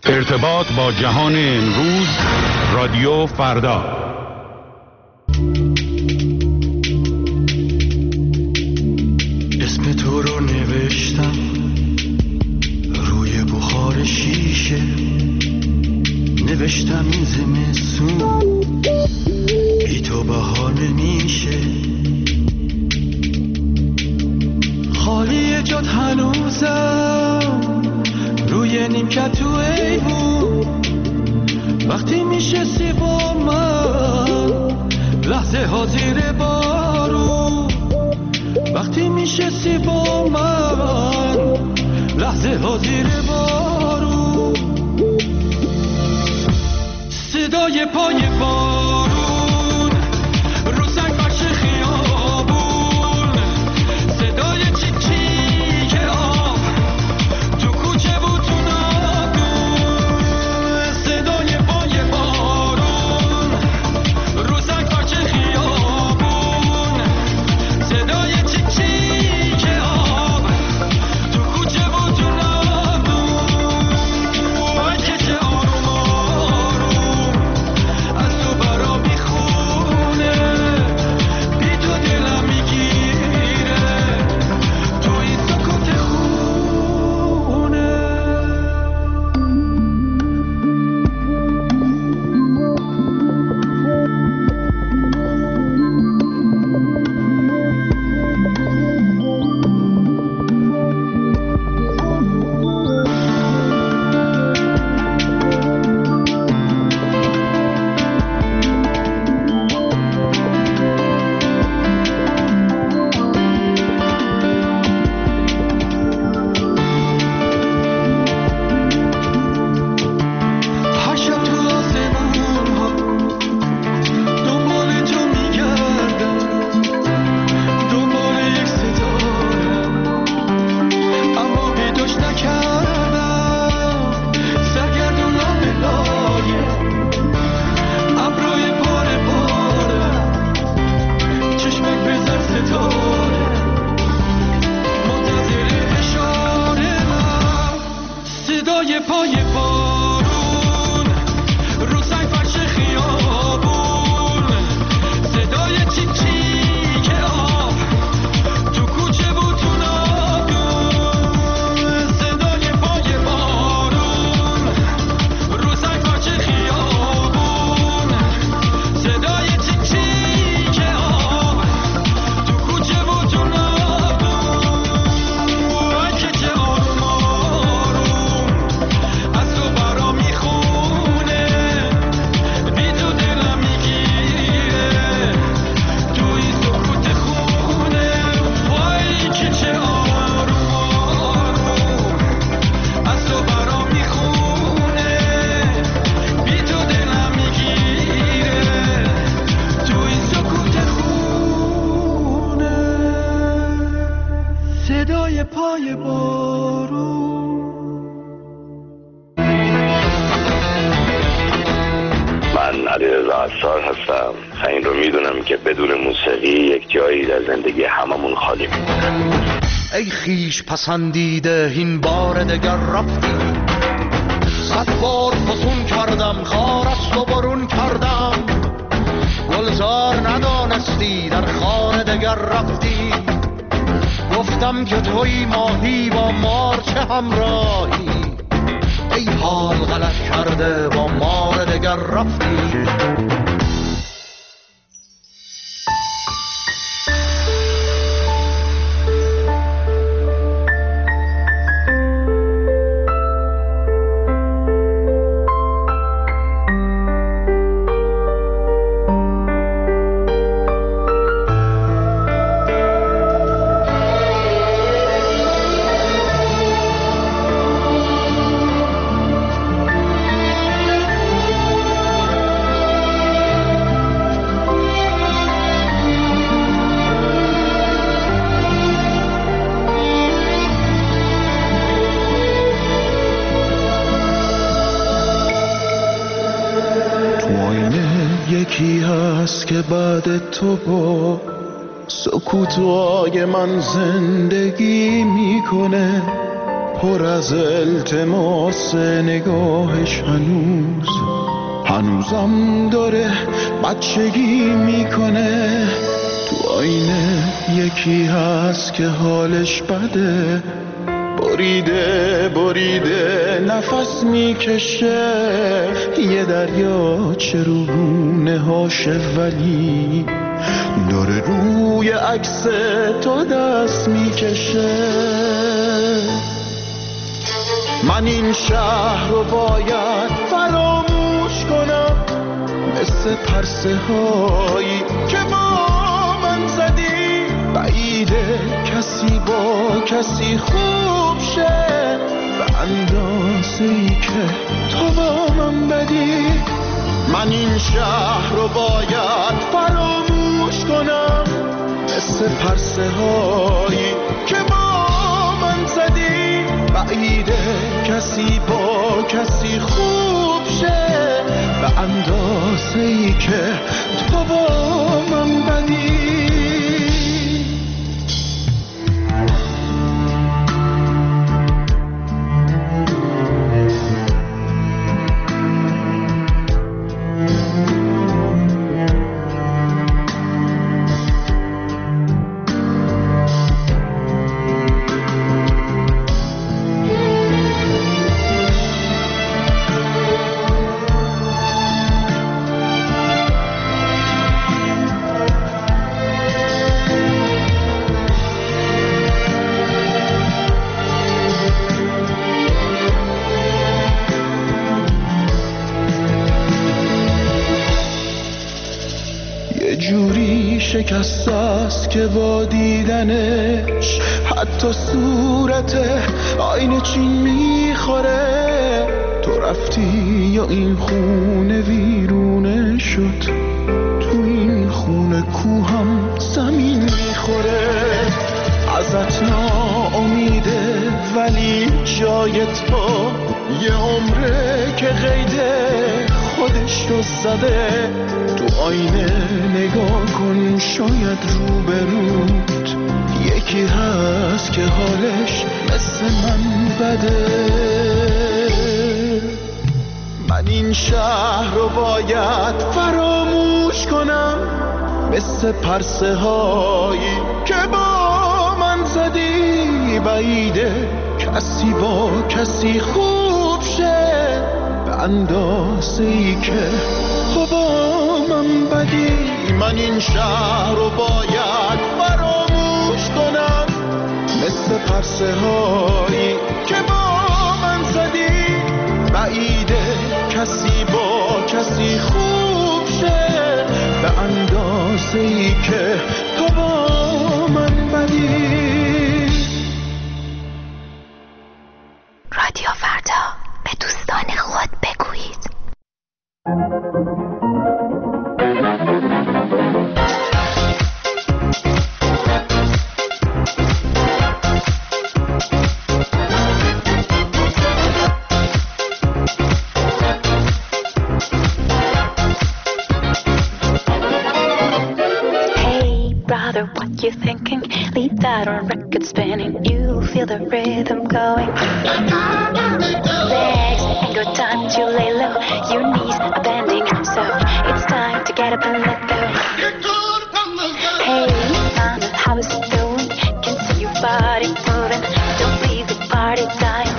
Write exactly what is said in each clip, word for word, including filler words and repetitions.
ارتباط با جهان امروز، رادیو فردا. اسم تو رو نوشتم روی بخار شیشه، نوشتم این زمستون بی تو بهار نمیشه. خالی جات هنوزم روی نیمکت تو ایوون، وقتی میشستی با من لحظه ها زیر بارون، وقتی میشستی با من لحظه ها زیر بارون، صدای پای بارون رو سنگ فرش خیابون، صدای چیک چیک آب تو کوچه و تو ناگون، صدای پای بارون رو سنگ فرش خیابون، صدای چیک چیک آب تو کوچه و تو ناگون، وای که چه آروم آروم از تو برا میخونه، بی تو دلم میگیره تو این سکوت خونه. هر شب تو آسمون ها دنبال تو میگردم، دنبال یک ستارم اما پیداش نکردم، سرگردونم به لایه ابروی پاره پاره، چشمک بزن ستاره منتظر اشاره من، صدای پای بارون رو سنگ فرش خیابون، صدای چیک چیک آب تو کوچه و تو ناگون، صدای پای بارون رو سنگ فرش خیابون، صدای چیک چیک آب تو کوچه و تو ناگون، وای که چه آروم آروم از تو برا میخونه، بی تو دلم میگیره تو این سکوت خونه، وای که چه آروم آروم از تو برا میخونه، بی تو دلم میگیره تو این سکوت خونه، صدای پای بارون. من علیرضا عصار هستم و این رو میدونم که بدون موسیقی یک جایی در زندگی هممون خالی میمونه. ای خیش پسندیده این بار دگر رفتی، صد بار فسون کردم خار از تو برون کردم، گلزار ندانستی در خانه دگر رفتی، گفتم که توی ماهی با مار چه همراهی، ای حال غلط کرده با مار دگر رفتی. یکی هست که بعد تو با سکوتای من زندگی میکنه، پر از التماس نگاهش هنوز هنوزم داره بچگی میکنه. تو آینه یکی هست که حالش بده، بریده بریده نفس میکشه، یه دریا چه روونه هاشه ولی داره روی عکس تو دست میکشه. من این شهر رو باید فراموش کنم، مثل پرسه هایی که با من زدی. بعیده کسی با کسی خوب شه به اندازه ای که تو با من بدی. من این شهر رو باید فراموش کنم، مثل پرسه هایی که با من زدی. بعیده کسی با کسی خوب شه به اندازه ای که تو با من بدی. شکست است که با دیدنش حتی صورت آینه چین میخوره. تو رفتی یا این خونه ویرونه شد، تو این خونه کوهم زمین میخوره. ازت ناامیده ولی جای تو یه عمره که قیده خودش رو زده. تو آینه نگاه کن، شاید رو به روت یکی هست که حالش مثل من بده. من این شهر رو باید فراموش کنم، مثل پرسه هایی که با من زدی. بعیده کسی با کسی خوب شه به اندازه ای که تو با من بدی. من این شهر رو باید فراموش کنم، مثل پرسه هایی که با من زدی. بعیده کسی با کسی خوب شه به اندازه ای که تو با من بدی. رادیو فردا، به دوستان خود بگویید. What you thinking? Leave that on record spinning. You feel the rhythm going. Legs ain't got time to lay low. Your knees are bending, so it's time to get up and let go. Hey, mama, how is it going? Can see your body moving. Don't leave the party dying.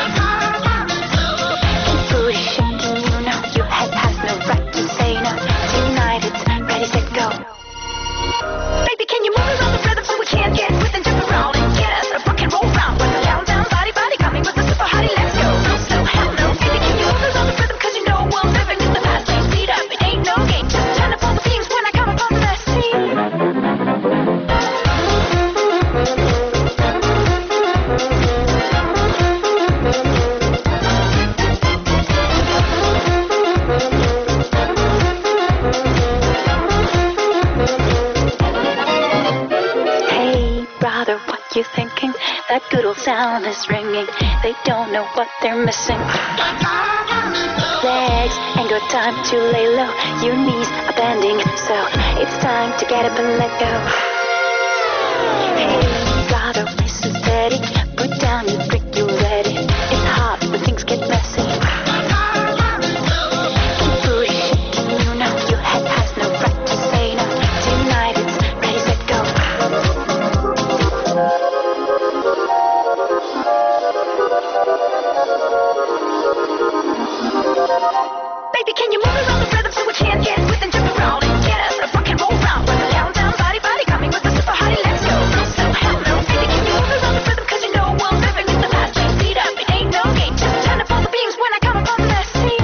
Keep booty shaking, you know your head has no right to say no. Tonight it's ready, set, go. Baby, can you move around the rhythm so we can't get with and jump around and get us a rock and roll round? When the countdown, body, body coming with the super hottie, let's go. No slow, hell no. Baby, can you move around the rhythm? Cause you know I'm living in the fast lane. Speed up, it ain't no game. Just turn up all the beams when I come up on the scene. You thinking that good old sound is ringing? They don't know what they're missing. Legs ain't got time to lay low. Your knees are bending, so it's time to get up and let go. Hey, brother, listen steady. Put down your brick, you ready? Baby, can you move around the rhythm so we can't get with and jump around and get us a rock and roll round? With a down, down, body, body coming with a super hottie, let's go. No, so hell no. Baby, can you move around the rhythm cause you know I'm living in the fast change beat up. It ain't no game, just turn up all the beams when I come up on the scene.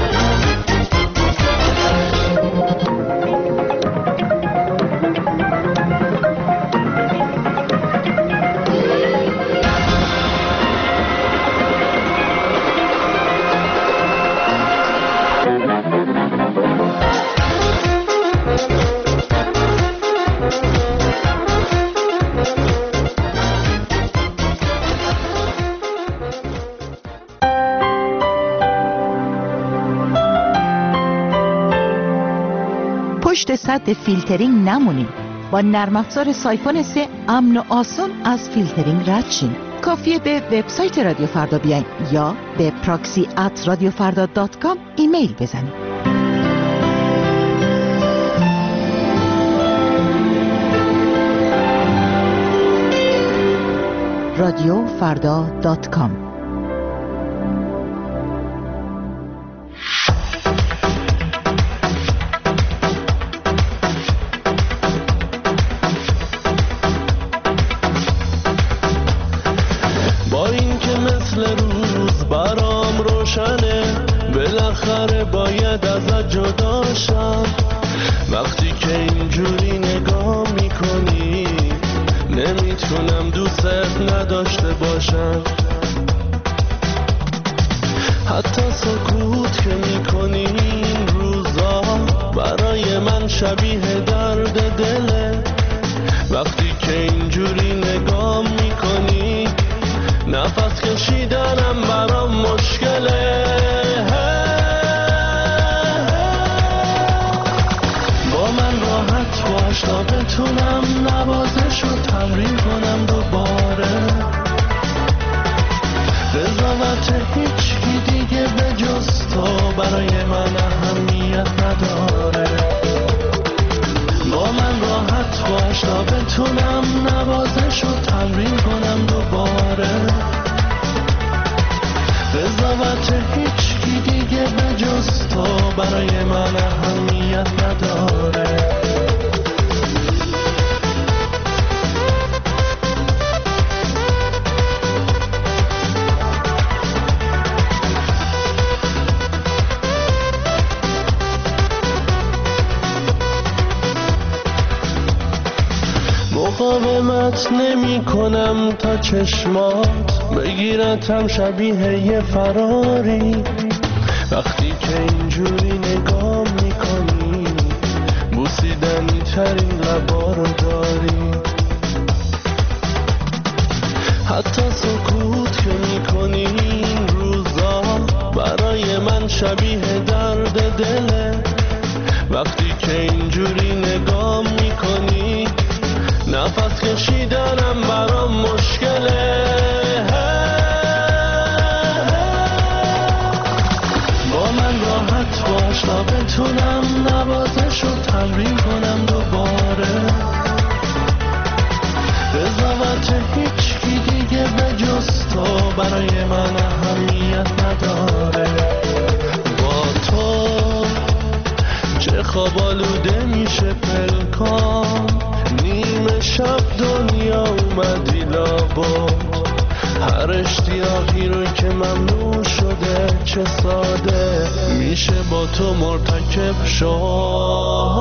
پشت سد فیلترینگ نمونید. با نرم افزار سایفون سه امن و آسان از فیلترینگ رد شین. کافیه به وبسایت رادیو فردا بیاین یا به پراکسی ات رادیو فردا دات کام ایمیل بزنید. رادیو فردا دات کام. با این که مثل روز برام روشنه، بالاخره باید ازت جدا شم. وقتی که اینجوری نگاه میکنی نمیتونم دوست نداشته باشم. حتی سکوت که میکنی این روزا برای من شبیه درد دله. وقتی که اینجوری نگاه میکنی نفس کشیدنم برام مشکله. با من راحت باش تا بتونم نوازش رو تمرین کنم دوباره. قضاوت هیچی دیگه به جز تو برای من اهمیت نداره. با من راحت باش تا بتونم نوازش رو تمرین کنم دوباره. قضاوت هیچی دیگه به جز تو برای من اهمیت نداره. مقاومت نمی کنم تا چشمات بگیرتم شبیه یه فراری. وقتی که اینجوری نگاه می کنی بوسیدنی ترین لبا رو داری. حتی سکوت که می کنی این روزا برای من شبیه درد دله. وقتی که اینجوری نگاه می کنی نفس کشیدنم برام مشکله. با من راحت باش تا بتونم نوازش رو تمرین کنم دوباره. قضاوت هیچی دیگه به جز تو برای من اهمیت نداره. با تو چه خواب آلوده میشه پلکان. نیمه شب دنیا اومدی لابد. هر اشتیاقی رو که ممنوع شده چه ساده میشه با تو مرتکب شد.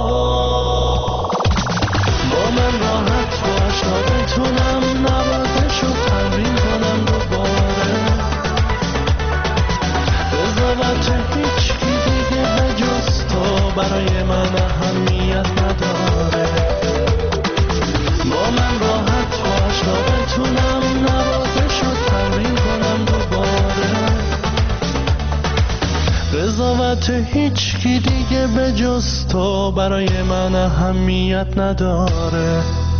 با من راحت باش تا بتونم نوازش رو تمرین کنم دوباره. قضاوت هیچی دیگه به جز تو برای من اهمیت نداره. با من راحت باش تا بتونم نوازش رو تمرین کنم دوباره. قضاوت هیچی دیگه به جز تو برای من اهمیت نداره.